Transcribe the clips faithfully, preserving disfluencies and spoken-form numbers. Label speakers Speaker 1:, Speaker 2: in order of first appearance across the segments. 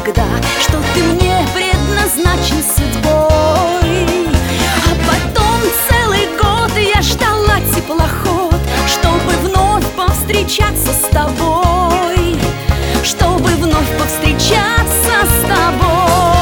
Speaker 1: тогда, что ты мне предназначен судьбой. А потом целый год я ждала теплоход, чтобы вновь повстречаться с тобой, чтобы вновь повстречаться с тобой.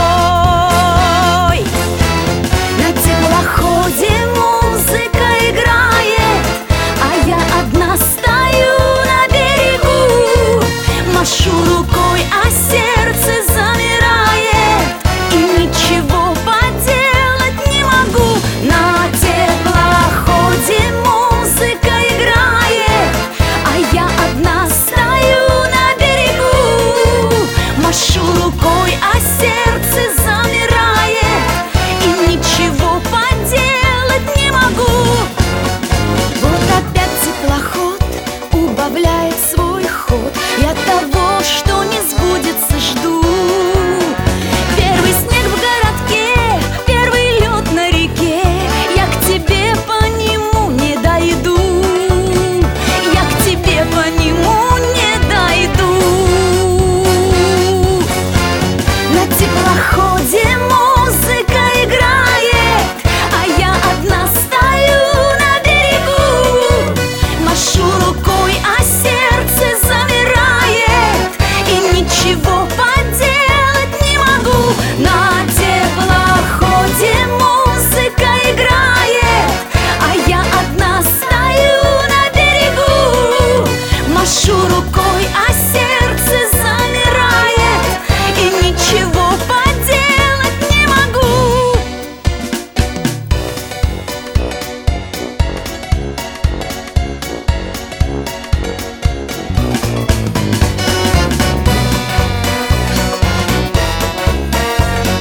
Speaker 1: На теплоходе музыка играет, а я одна стою на берегу, машу рукой, а сердце замирает, и ничего поделать не могу. На теплоходе музыка играет, а я одна стою на берегу, машу рукой, а сердце замирает, и ничего поделать не могу. Вот опять теплоход убавляет свой ход, я того, что не сбудется, жду. Первый снег в городке, первый лед на реке, я к тебе по нему не дойду, я к тебе по нему не дойду. На теплоходе музыка играет, а я одна стою на берегу, машу рукой, а сердце замирает, и ничего поделать не могу. На теплоходе музыка играет, а я одна стою на берегу, машу рукой, а сердце замирает, и ничего поделать не могу.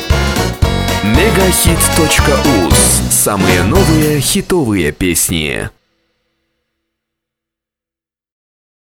Speaker 2: Мегахит точка уз. Самые новые хитовые песни.